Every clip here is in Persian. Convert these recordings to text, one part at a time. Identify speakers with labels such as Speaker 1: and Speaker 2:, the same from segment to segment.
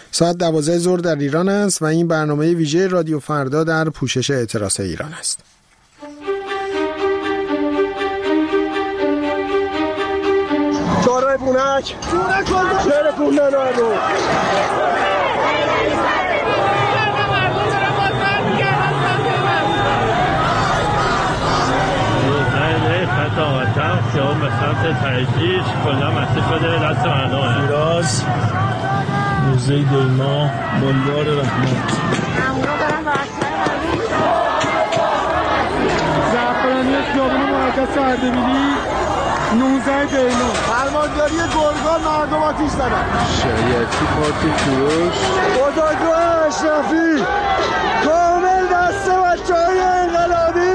Speaker 1: ساعت 12 ظهر در ایران است و این برنامه ویژه رادیو فردا در پوشش اعتراض ایران است.
Speaker 2: چهارراه بونک شهر کوندن رو
Speaker 3: خیابان به سمت تجریش کلا مسیح شده دست مردم
Speaker 4: فیراز موزه دیما بلوار رحمت
Speaker 2: زعفرانی خیابان مرکز اردبیلی 19 دیما فرمانداری گرگان مردم آتیش زدن
Speaker 5: شریعتی پارک کوروش
Speaker 2: بزرگوار اشرفی کامل دست بچه‌های انقلابی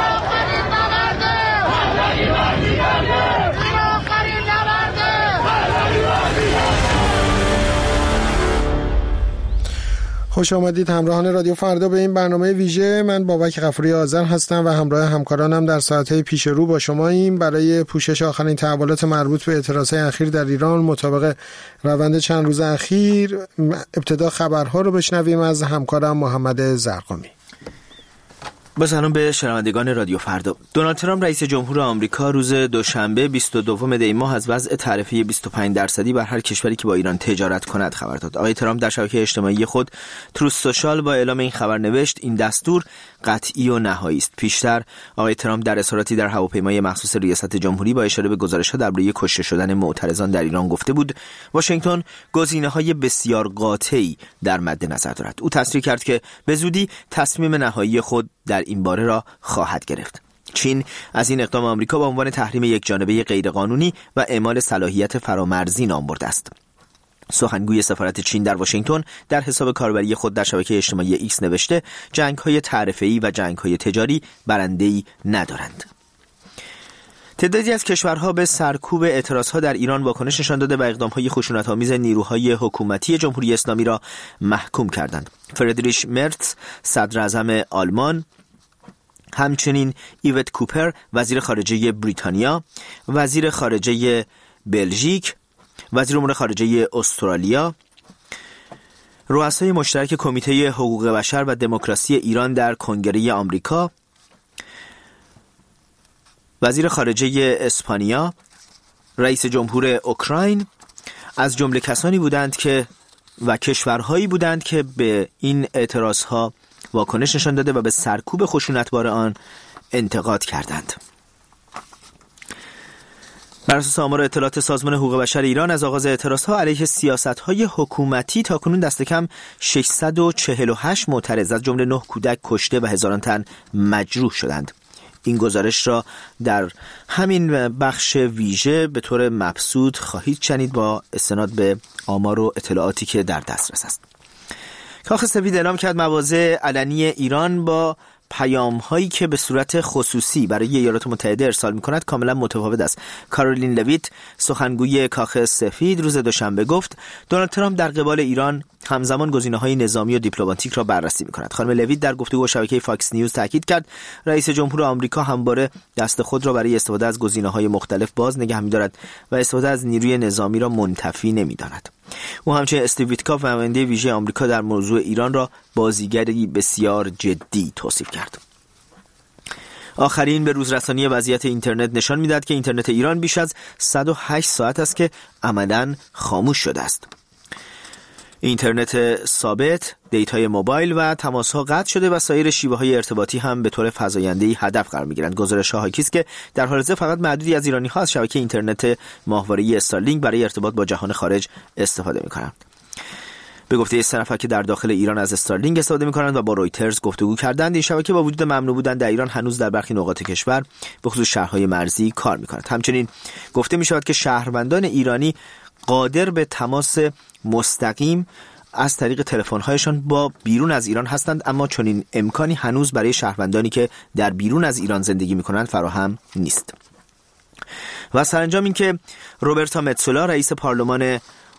Speaker 1: خوش آمدید همراهان رادیو فردا به این برنامه ویژه. من بابک غفوری آذر هستم و همراه همکارانم در ساعت‌های پیش رو با شماییم برای پوشش آخرین تحولات مربوط به اعتراضات اخیر در ایران مطابق روند چند روز اخیر. ابتدا خبرها رو بشنویم از همکارم محمد زرقامی.
Speaker 6: با سلام به شنوندگان رادیو فردا. دونالد ترامپ رئیس جمهور آمریکا روز دوشنبه 22 دی ماه از وضع تعرفه 25% بر هر کشوری که با ایران تجارت کند خبر داد. آقای ترامپ در شبکه اجتماعی خود تروث سوشال با اعلام این خبر نوشت این دستور قطعی و نهایی است. پیشتر آقای ترامپ در اظهاراتی در هواپیمای مخصوص ریاست جمهوری با اشاره به گزارش‌ها درباره کشته شدن معترضان در ایران گفته بود واشنگتن گزینه‌های بسیار قاطعی در مد نظر دارد. او تصریح کرد که به زودی تصمیم نهایی خود در این باره را خواهد گرفت. چین از این اقدام آمریکا به عنوان تحریم یکجانبه غیرقانونی و اعمال صلاحیت فرامرزی نام برده است. سخنگوی سفارت چین در واشنگتن در حساب کاربری خود در شبکه اجتماعی ایکس نوشته جنگ‌های تعرفه‌ای و جنگ‌های تجاری برنده‌ای ندارند. تعدادی از کشورها به سرکوب اعتراضها در ایران واکنش نشان داده و اقدام‌های خشونت‌آمیز نیروهای حکومتی جمهوری اسلامی را محکوم کردند. فردریش مرتز صدر اعظم آلمان، همچنین ایوت کوپر وزیر خارجه بریتانیا، وزیر خارجه بلژیک، وزیر امور خارجه استرالیا، رؤسای مشترک کمیته حقوق بشر و دموکراسی ایران در کنگره آمریکا، وزیر خارجه اسپانیا، رئیس جمهور اوکراین از جمله کسانی بودند که و کشورهایی بودند که به این اعتراضها واکنش نشان داده و به سرکوب خشونتبار آن انتقاد کردند. بر اساس آمار اطلاعات سازمان حقوق بشر ایران از آغاز اعتراضها علیه سیاست‌های حکومتی تاکنون دست کم 648 معترض از جمله 9 کودک کشته و هزاران تن مجروح شدند. این گزارش را در همین بخش ویژه به طور مبسوط خواهید شنید با استناد به آمار و اطلاعاتی که در دسترس است. کاخ سفید اعلام کرد مواضع علنی ایران با پیام‌هایی که به صورت خصوصی برای ایالات متحده ارسال می‌کند کاملا متفاوت است. کارولین لویت سخنگوی کاخ سفید روز دوشنبه گفت دونالد ترامپ در قبال ایران همزمان گزینه‌های نظامی و دیپلماتیک را بررسی می‌کند. خانم لویت در گفتگو با شبکه فاکس نیوز تاکید کرد رئیس جمهور آمریکا همواره دست خود را برای استفاده از گزینه‌های مختلف باز نگه می‌دارد و استفاده از نیروی نظامی را منتفی نمی‌داند. او همچنین استیو ویتکاف نماینده ویژه آمریکا در موضوع ایران را بازیگری بسیار جدی توصیف کرد. آخرین به روزرسانی وضعیت اینترنت نشان می‌دهد که اینترنت ایران بیش از 108 ساعت است که عملاً خاموش شده است. اینترنت ثابت، دیتای موبایل و تماس‌ها قطع شده و سایر شیوه‌های ارتباطی هم به طور فزاینده‌ای هدف قرار می‌گیرند. گزارش‌ها حاکی است که در حال حاضر فقط معدودی از ایرانی‌ها از شبکه اینترنت ماهواره‌ای استارلینک برای ارتباط با جهان خارج استفاده می‌کنند. به گفته 3 نفر که در داخل ایران از استارلینک استفاده می‌کنند و با رویترز گفتگو کردند، این شبکه با وجود ممنوع بودن در ایران هنوز در برخی نقاط کشور به خصوص شهرهای مرزی کار می‌کند. همچنین گفته می‌شود که شهروندان ایرانی قادر به تماس مستقیم از طریق تلفن‌هایشان با بیرون از ایران هستند، اما چنین امکانی هنوز برای شهروندانی که در بیرون از ایران زندگی می‌کنند فراهم نیست. و سرانجام این که روبرتا متسولا رئیس پارلمان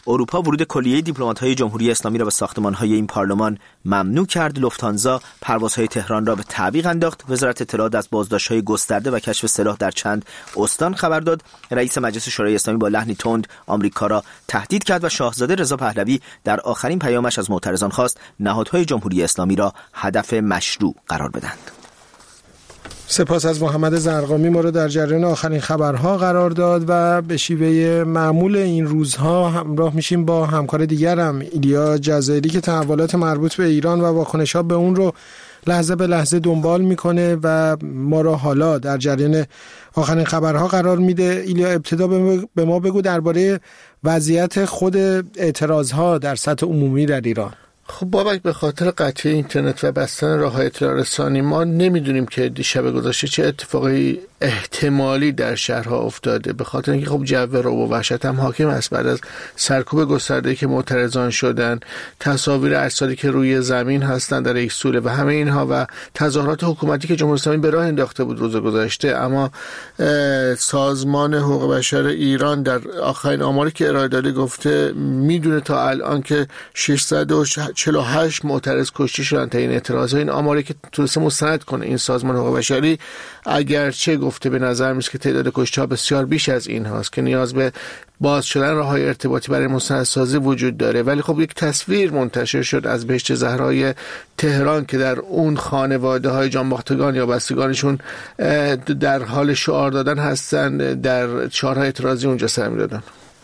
Speaker 6: اروپا ورود کلیه دیپلمات‌های جمهوری اسلامی را به ساختمان‌های این پارلمان ممنوع کرد. لوفتانزا پروازهای تهران را به تعویق انداخت. وزارت اطلاعات از بازداشت‌های گسترده و کشف سلاح در چند استان خبر داد. رئیس مجلس شورای اسلامی با لحنی تند آمریکا را تهدید کرد و شاهزاده رضا پهلوی در آخرین پیامش از معترضان خواست نهادهای جمهوری اسلامی را هدف مشروع قرار بدهند.
Speaker 1: سپاس از محمد زرقامی ما رو در جریان آخرین خبرها قرار داد و به شیوه معمول این روزها همراه میشیم با همکار دیگرم ایلیا جزایری که تحولات مربوط به ایران و واکنش‌ها به اون رو لحظه به لحظه دنبال میکنه و ما رو حالا در جریان آخرین خبرها قرار میده. ایلیا، ابتدا به ما بگو درباره وضعیت خود اعتراضها در سطح عمومی در ایران.
Speaker 7: خب بابک، به خاطر قطعی اینترنت و بستن راه‌های اطلاع رسانی ما نمیدونیم که دیشب گذشته چه اتفاقی احتمالی در شهرها افتاده، به خاطر اینکه خب جو رعب و وحشت هم حاکم است بعد از سرکوب گسترده‌ای که معترضان شدن، تصاویر اجسادی که روی زمین هستن در یک سوله و همه اینها و تظاهرات حکومتی که جمهوری اسلامی به راه انداخته بود روز گذشته. اما سازمان حقوق بشر ایران در آخرین آماری که ارائه داده گفته میدونه تا الان که 648 معترض کشته شدن تا این اعتراض. این آماری که تونسته مستند کنه این سازمان حقوق بشری، اگرچه گفته به نظر میاد که تعداد کشته‌ها بسیار بیش از این هاست که نیاز به باز شدن راه‌های ارتباطی برای مستندسازی وجود داره. ولی خب یک تصویر منتشر شد از بهشت زهرای تهران که در اون خانواده‌های جانباختگان یا بستگانشون در حال شعار دادن هستن، در شعارهای اعتراضی اونجا سر می‌دادن.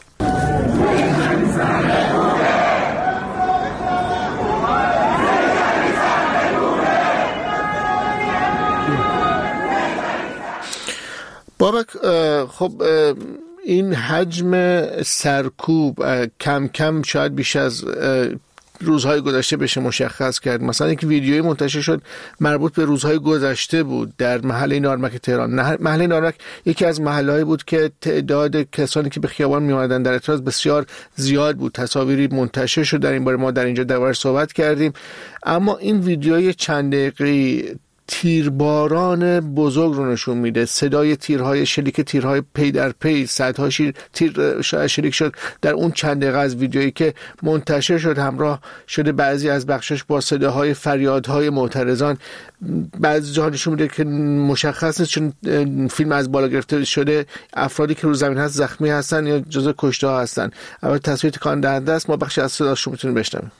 Speaker 7: بابک، خب این حجم سرکوب کم کم شاید بیش از روزهای گذشته بشه مشخص کرد. مثلا یک ویدیویی منتشر شد مربوط به روزهای گذشته بود در محله نارمک تهران. محله نارمک یکی از محلهایی بود که تعداد کسانی که به خیابان می اومدن در اعتراض بسیار زیاد بود. تصاویری منتشر شد در این باره، ما در اینجا دربارش صحبت کردیم. اما این ویدیوی چند دقیقه‌ای تیرباران بزرگ رو نشون میده، صدای تیرهای شلیک، تیرهای پی در پی، صدها تیر شلیک شد در اون چند دقیقه از ویدیویی که منتشر شد. همراه شده بعضی از بخشش با صداهای فریادهای معترضان. بعضی جاها نشون میده که مشخص نیست چون فیلم از بالا گرفته شده افرادی که رو زمین هست زخمی هستن یا جزو کشته ها هستن. اما تصویر تکان دهنده است. ما بخشی از صداش رو میتونیم بشنویم.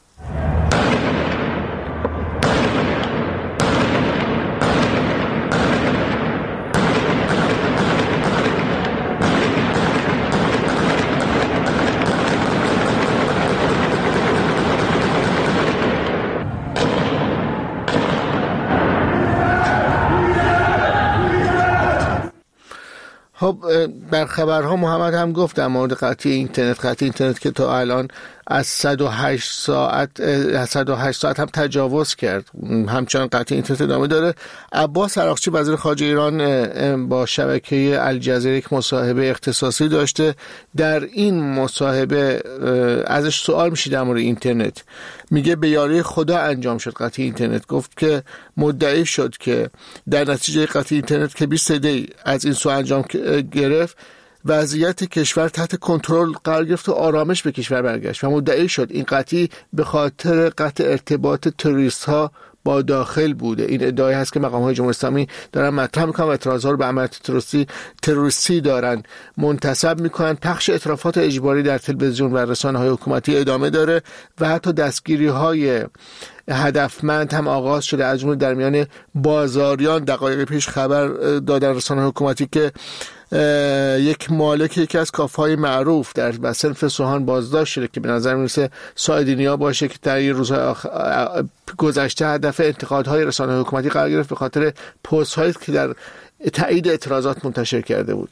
Speaker 7: خب بر خبرها محمد هم گفت در مورد قطعی اینترنت که تا الان از 108 ساعت هم تجاوز کرد، همچنان قطعی اینترنت ادامه داره. عباس عراقچی وزیر خارجه ایران با شبکه الجزیره یک مصاحبه اختصاصی داشته. در این مصاحبه ازش سوال میشه در مورد اینترنت، میگه به یاری خدا انجام شد قطعی اینترنت. گفت که مدعی شد که در نتیجه قطعی اینترنت که 20 دی از این سو انجام گرفت وضعیت کشور تحت کنترل قرار گرفت و آرامش به کشور برگشت و مدعی شد این قطعی به خاطر قطع ارتباط تروریست ها با داخل بوده. این ادعای هست که مقام های جمهوری اسلامی دارن مطرح میکنن و اعتراضات رو به عملیات تروریستی دارن منتسب میکنن. پخش اطرافات اجباری در تلویزیون و رسانه های حکومتی ادامه داره و حتی دستگیری های هدفمند هم آغاز شده. از جمله در میان بازاریان دقایق پیش خبر دادن رسانه حکومتی که یک مالک یکی از کافه‌های معروف در صنف سوهان بازداشت شده که به نظر میرسه سایدینیا باشه که در روزهای گذشته هدف انتقادهای رسانه حکومتی قرار گرفت به خاطر پست‌هایی که در تایید اعتراضات منتشر کرده بود.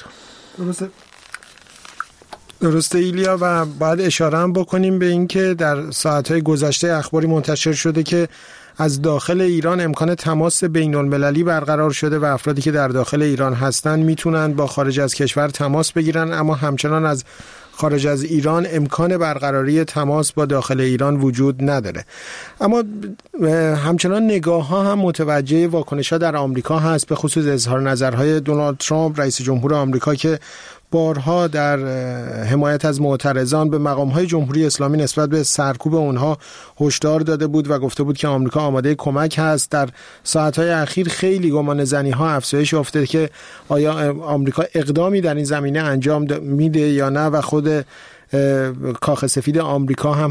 Speaker 1: درسته ایلیا، و باید اشاره هم بکنیم به این که در ساعتهای گذشته اخباری منتشر شده که از داخل ایران امکان تماس بین المللی برقرار شده و افرادی که در داخل ایران هستن میتونن با خارج از کشور تماس بگیرن، اما همچنان از خارج از ایران امکان برقراری تماس با داخل ایران وجود نداره. اما همچنان نگاه ها هم متوجه واکنش ها در آمریکا هست، به خصوص اظهار نظرهای دونالد ترامپ رئیس جمهور آمریکا که بارها در حمایت از معترضان به مقام‌های جمهوری اسلامی نسبت به سرکوب اونها هشدار داده بود و گفته بود که آمریکا آماده کمک هست. در ساعت‌های اخیر خیلی گمانه‌زنی‌ها افزایش یافته که آیا آمریکا اقدامی در این زمینه انجام میده یا نه و خود کاخ سفید آمریکا هم